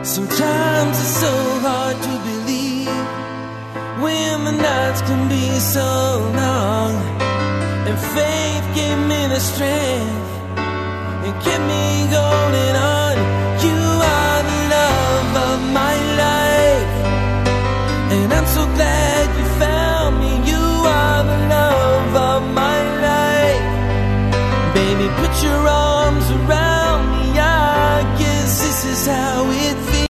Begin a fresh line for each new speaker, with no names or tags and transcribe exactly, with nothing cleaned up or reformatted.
Sometimes it's so hard to believe when the nights can be so long, and faith gave me the strength and kept me going on.